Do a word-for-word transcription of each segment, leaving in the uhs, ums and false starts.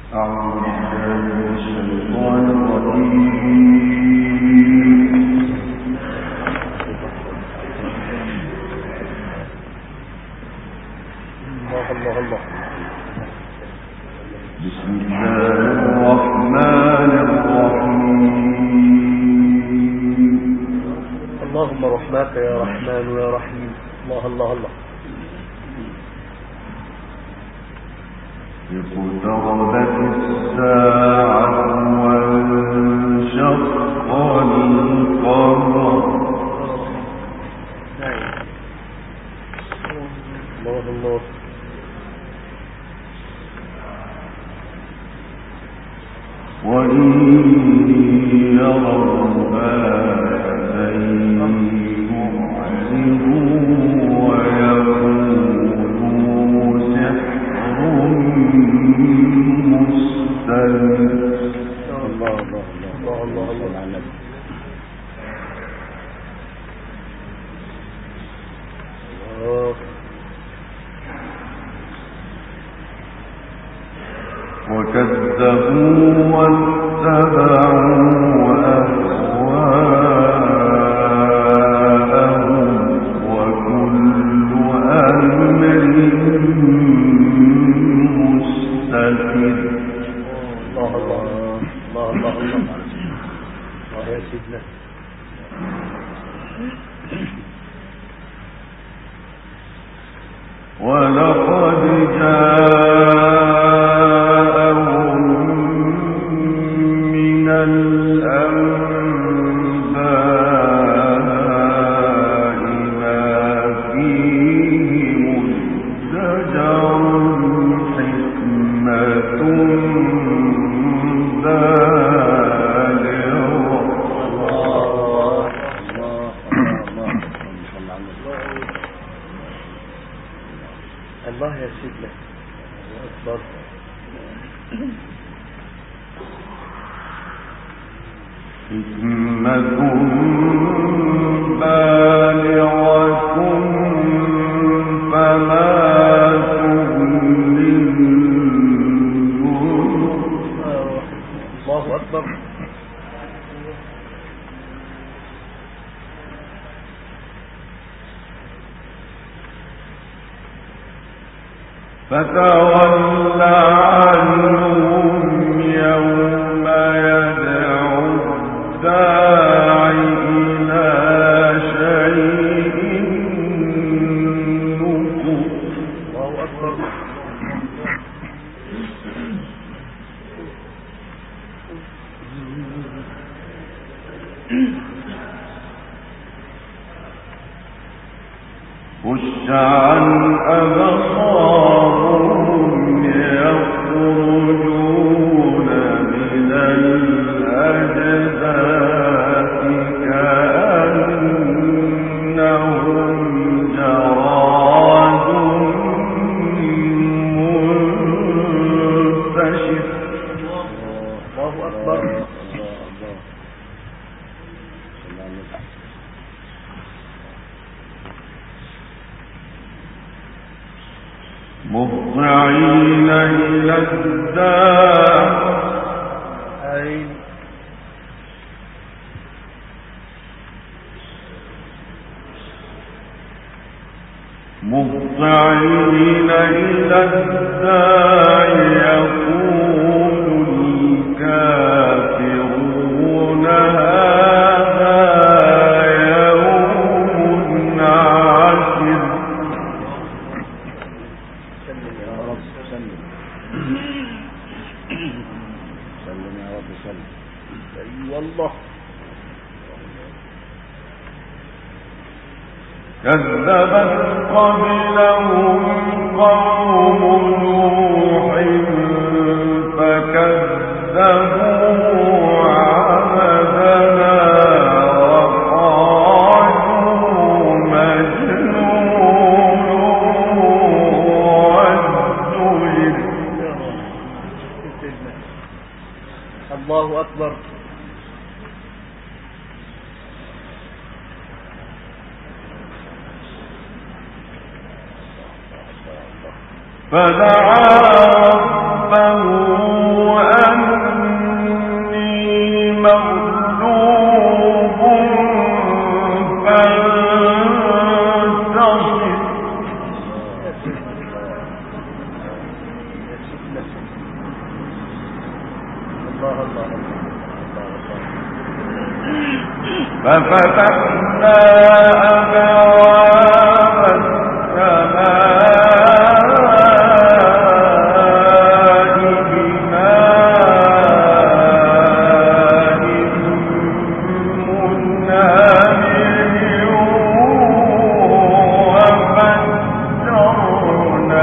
فتول عنهم يوم يدعو الداع إلى شيء نكر. الله أكبر. خش عن أبصارهم يخرجون من الأجداث كأنهم جراد منتشر. الله أكبر. مهطعين إلى الداع مهطعين إلى الداع يقول الكافرون هذا يوم عسر. سلم يا رب سلم سلم يا رب سلم. أي والله. كذبت قبلهم قوم نوح فكذبوا عبدنا وقالوا مجنون وازدجر. الله أكبر. فدعا ربه ففتحنا أبواب السماء بماء منهمر وفجرنا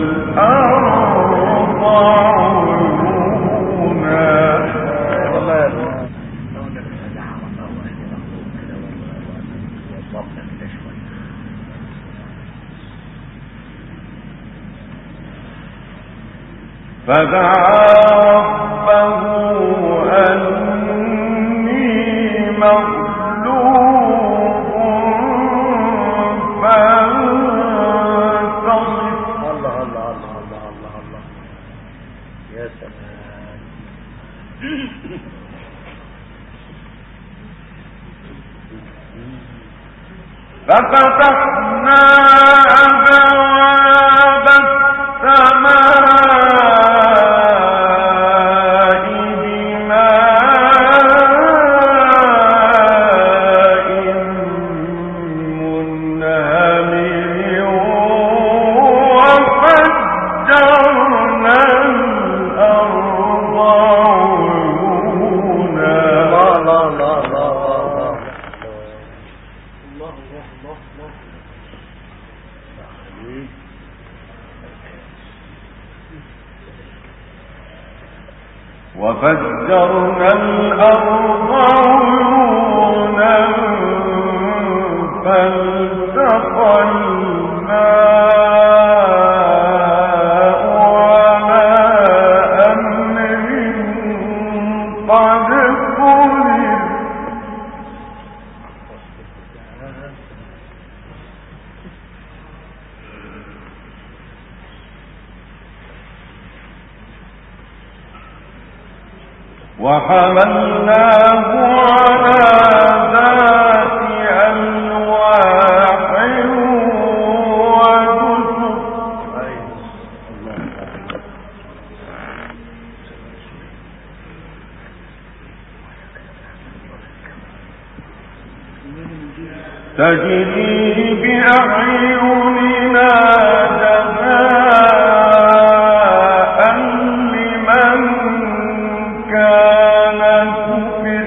الأرض عيونا. فدعا ربه أني مغلوب فانتصر. الله الله الله الله الله الله يا سلام. ففتحنا أبواب السماء بماء منهمر وفجرنا الأرض عيونا. الله الله الله الله وفجرنا الأرض عيونا فالتقى الماء على أمر قد قدر. وحملناه على ذات ألواح ودسر. تجري بأعيننا جزاء لمن كان كفر.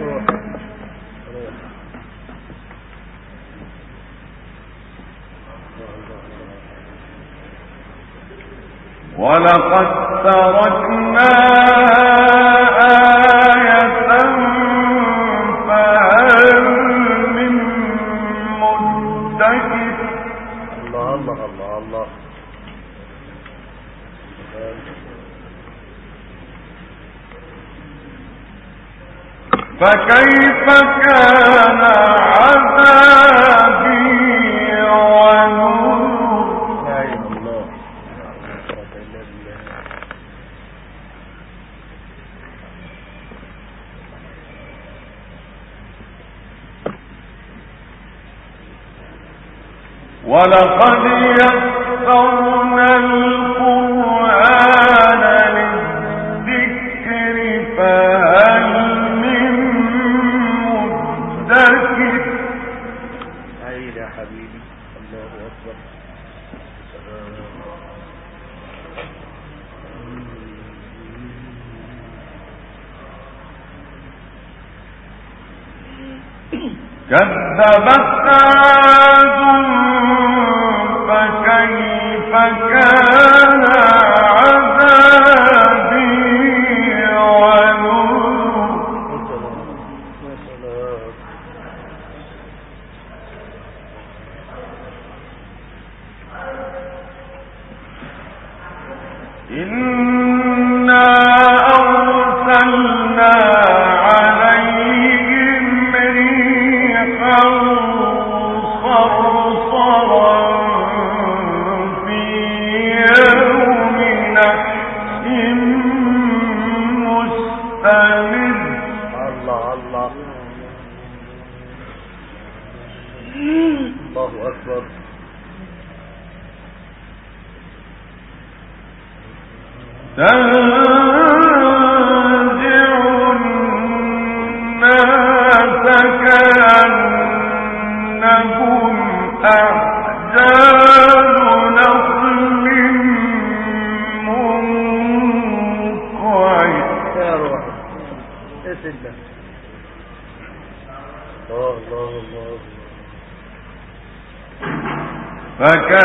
ولقد تركناها آية فهل من مدكر. الله الله الله الله. فكيف كان عذابي ونذر. لا إله إلا الله. ولقد يسرنا القرآن للذكر فهل من مدكر. عيد يا حبيبي. الله أكبر. كذبت عاد فكيف كان عذابي ونذر. إنا أرسلنا عليهم ريحا صرصرا في يوم نحس مستمر. الله الله. الله أكبر. تنزع الناس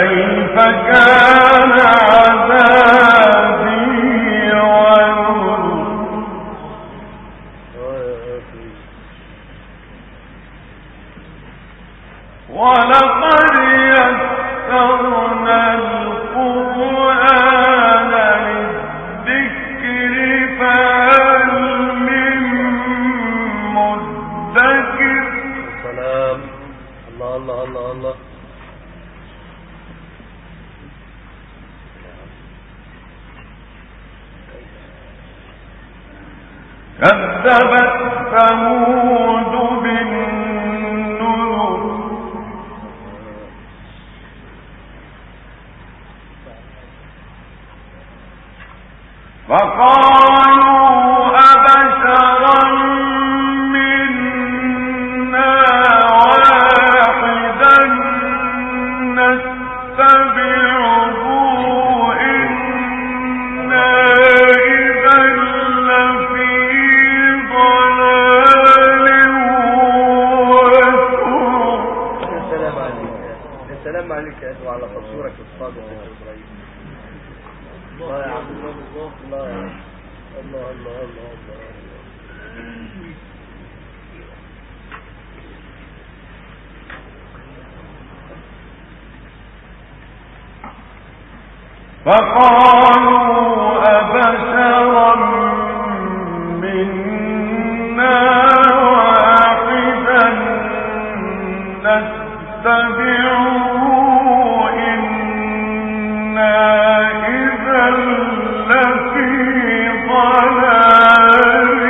فكيف كان عذابي ونذر ولقد يسرنا القرآن للذكر فهل من مدكر. سلام. الله الله الله الله. كذبت ثمود بالنذر فقالوا أبشرا منا واحدا نتبعه إنا إذا لفي ضلال وسعر. يا سلام عليك يا سلام عليك يا أخي وعلى قصورك الصادق يا إبراهيم. الله يا عبد الله الله يا الله الله الله الله. فقالوا أبشرا منا واحدا نتبعه إنا إذا لفي ضلال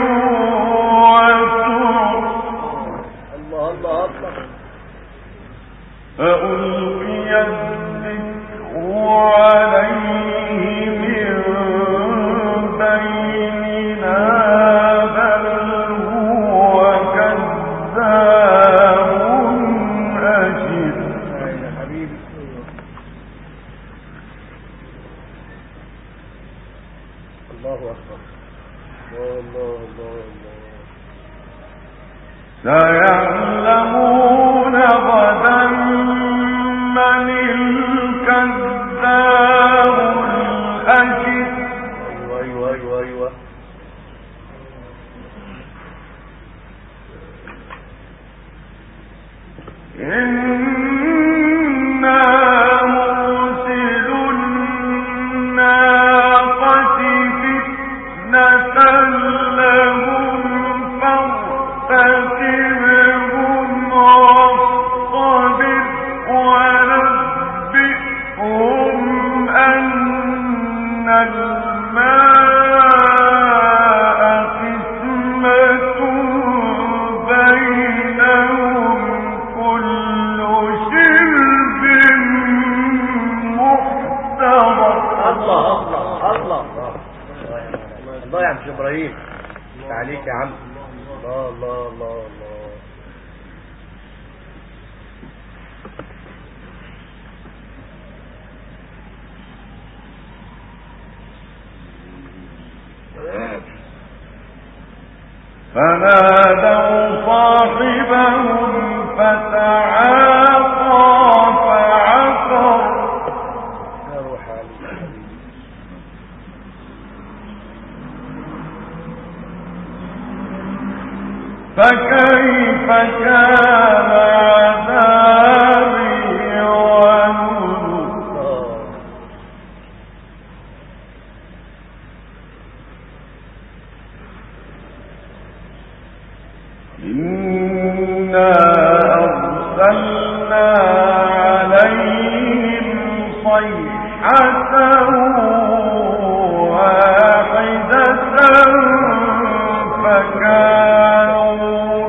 وسعر. الله الله الله. فألقي الذكر عليه من بيننا بل هو كذاب أشر. يا حبيبي الله أكبر. الله الله الله. سيعلمون غدا من الكذاب الأشر. أيوة أيوة أيوة أيوة. إنا مرسل الناقة فتنة لهم فارتقبهم واصطبر ونبئهم أن الماء قسمة بينهم كل شرب محتضر. الله الله الله الله يا عم إبراهيم. عليك يا عم. الله الله الله الله. فنادوا صاحبهم فتعاطى فعقر. يا روح عليك. فكيف كان عذابي ونذر. إنا أرسلنا عليهم صيحة واحدة فكانوا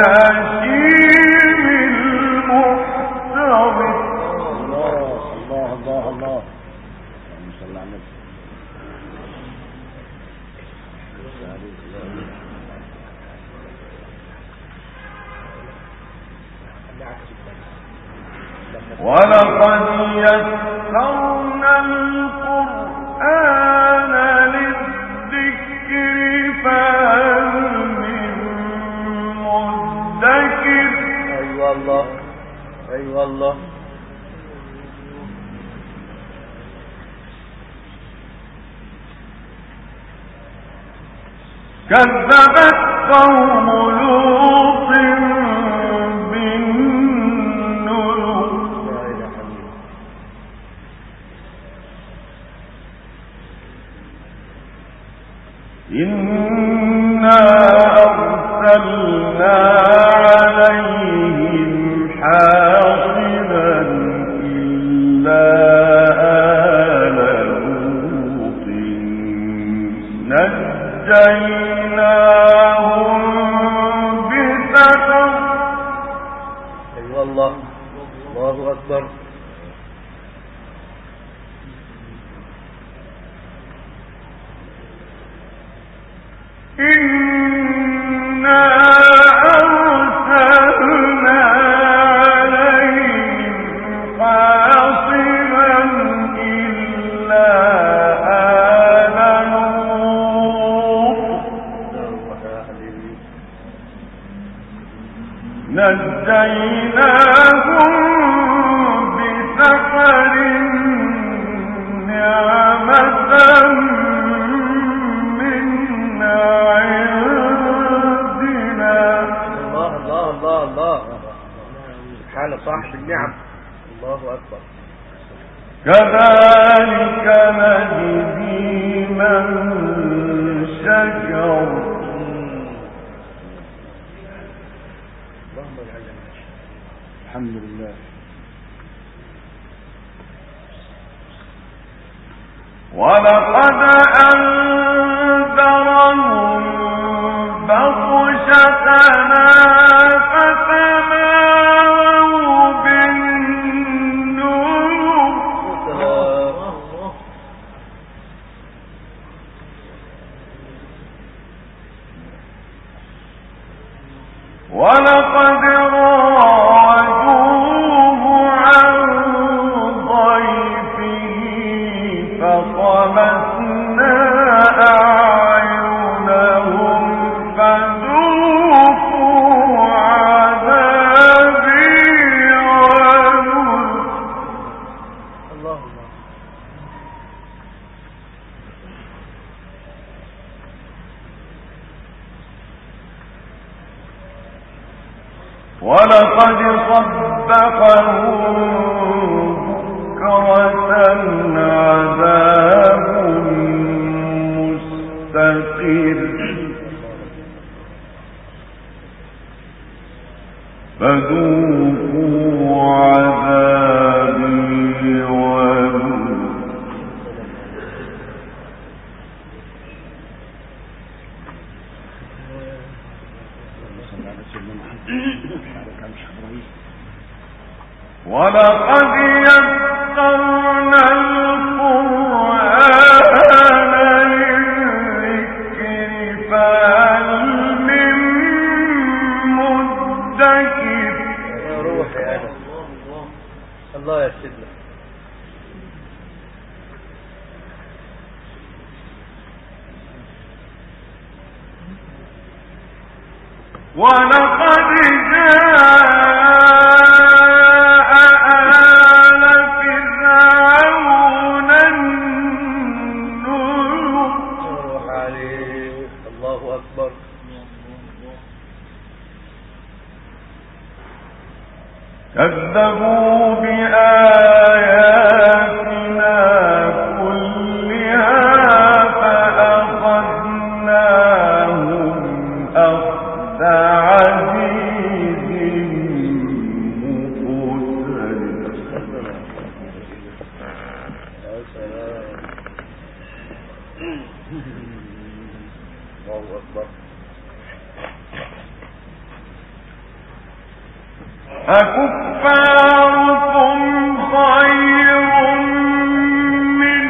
كهشيم المحتضر. الله الله الله الله. اللهم صل على النبي. ولقد يسرنا القرآن للذكر فهل من مدكر. أيوة الله أيوة الله. كذبت قوم لوط بالنذر إنا أرسلنا عليهم حاصبا إلا آل لوط نجيناهم بسحر. أيوة الله الله أكبر. إنا أرسلنا عليهم حاصبا إلا آل لوط نجيناهم بسحر نعمة سبحان صاحب النعم. الله أكبر. كذلك نجزي من شكر. الحمد لله. ولقد أنذرهم بطشتنا فتماروا بالنذر. ولقد راودوه عن ضيفه فطمسنا أعينهم فذوقوا عذابي ونذر. الله ولقد صبحهم بكرة عذاب مستقر فذوقوا عذابي ونذر. ولقد يسرنا القرآن للذكر فهل من مدكر. يا روح يا أنا. الله يسلمك. ولقد جاء آل فرعون النذر. روح عليه. الله أكبر. كذبوا بآياتنا كلها فأخذناهم أخذ عزيز مقتدر. يا سلام. الله أكبر. أكفاركم خير من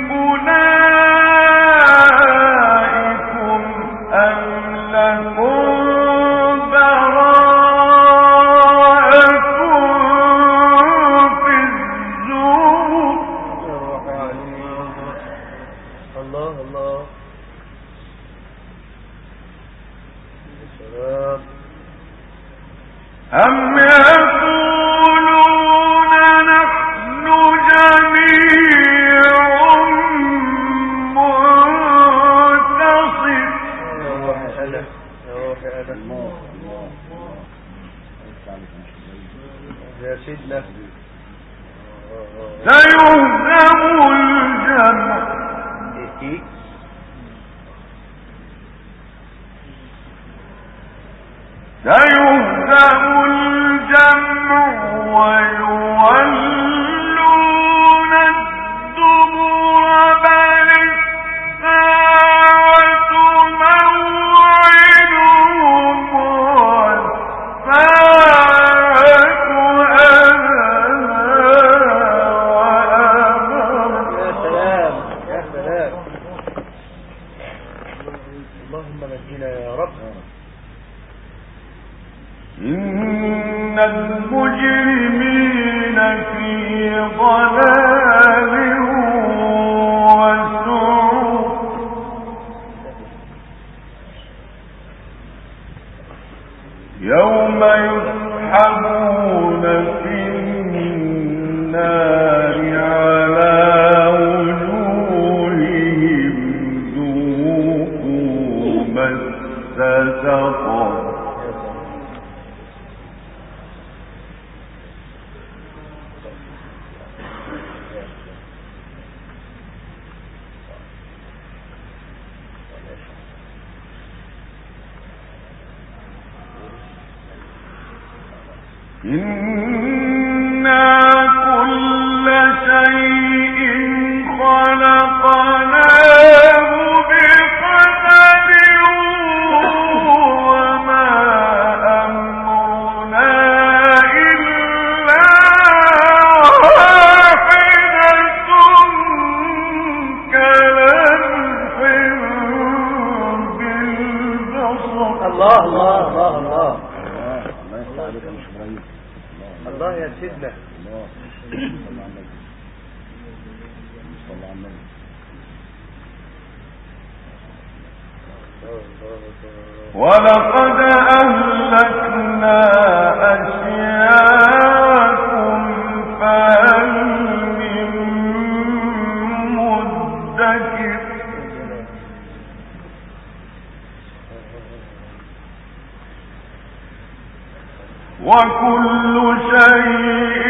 أولئكم أم لكم براءة في الزبر. روح عليه. الله الله. سلام. أم يقولون فيه سيهزم الجمع ويولون الدبر بل الساعة موعدهم والساعة أدهى وأمر. يا سلام يا سلام، اللهم نجينا يا رب. إن المجرمين في ضلال وسعر يوم يسحبون في النار على وجوههم ذوقوا مس سقر. إنا كل شيء خلقناه بقدر وما أمرنا إلا واحدة كلمح بالبصر. الله الله الله الله الله يا سيدنا. ولقد أهلكنا أشياءكم فهل من مدكر. وكل شيء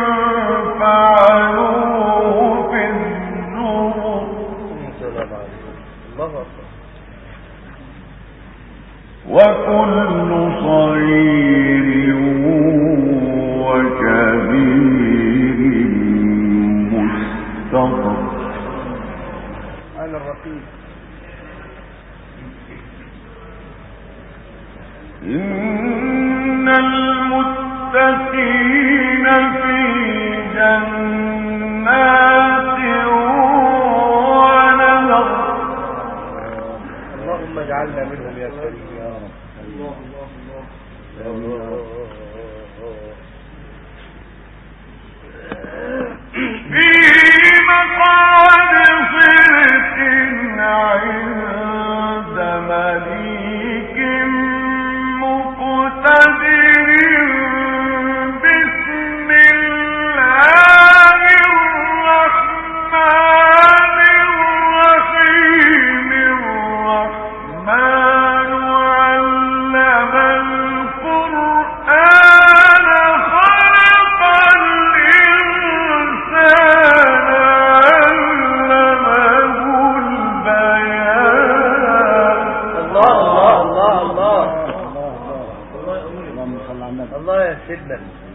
فعلوه في الزبر. وكل صغير وكبير مستطر. أنا الرقيب. إن المتقين في جنات ونهر. اللهم اجعلنا منهم يا كريم يا رب. الله الله في مقعد صدق عند مليك مقتدر. بسم الله الرحمن الرحيم. الرحمن علم القرآن خلق الإنسان علمه البيان. الله الله الله الله يا سيدنا.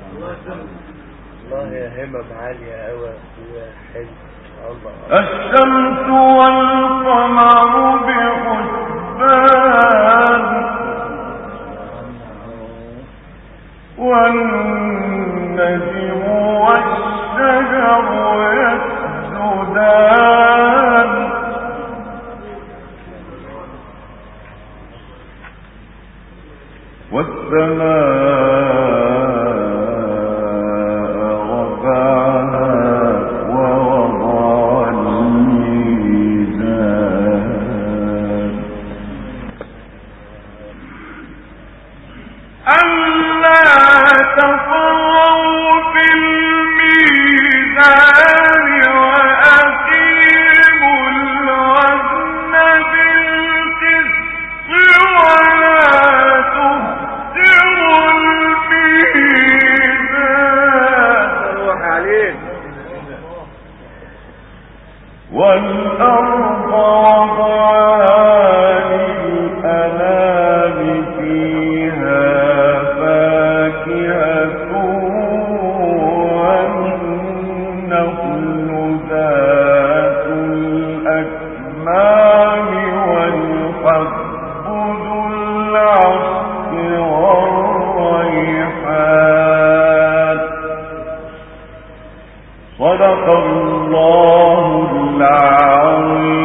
الله يا همم عالية أوي يا حلو. الله. الشمس والقمر بحسبان والنجم والشجر يسجدان والسماء رفعها ووضع الميزان والأرض وضعها للأنام فيها فاكهة والنخل ذات الأكمام والحب ذو العصف والريحان. صدق الله العظيم.